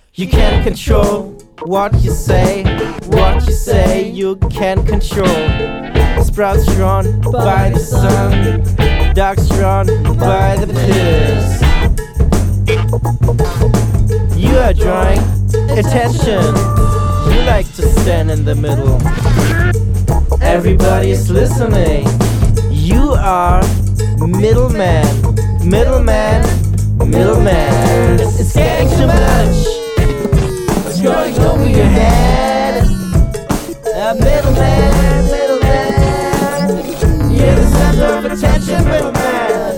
You can't control what you say, you can't control. Sprouts drawn by the sun, ducks drawn by the piss. You are drawing attention, you like to stand in the middle. Everybody's listening. You are middleman, middleman, middleman. It's getting too much. It's going over your head. Middleman, middleman. You're the center of attention, middleman.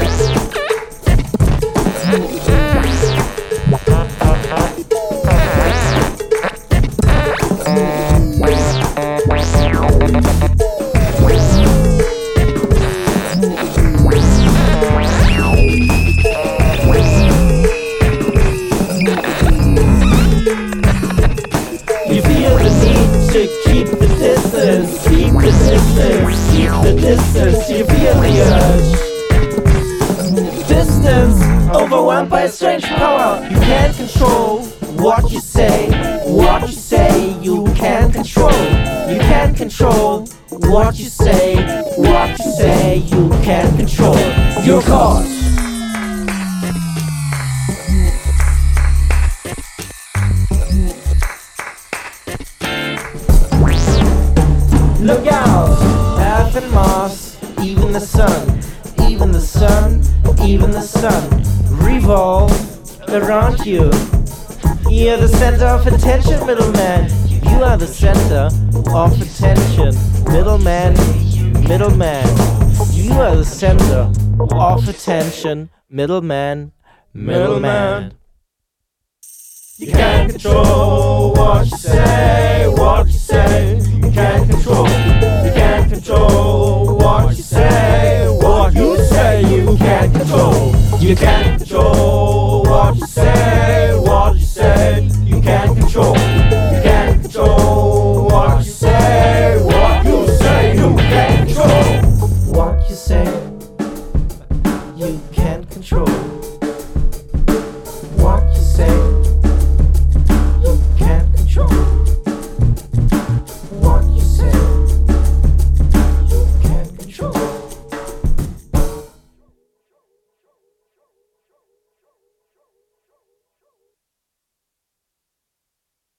You feel the need to keep the distance, keep the distance, keep the distance. You feel the urge. Distance, overwhelmed by a strange power. You can't control what you say, you can't control. You can't control what you say, you can't control. You're caught. Look out! Earth and Mars, even the sun, even the sun, even the sun revolve around you. You're the center of attention, middleman. You are the center of attention, middleman, middleman. You are the center of attention, middleman, middleman. You can't control what you say, you can't control. You can't control what you say, you can't control. You can't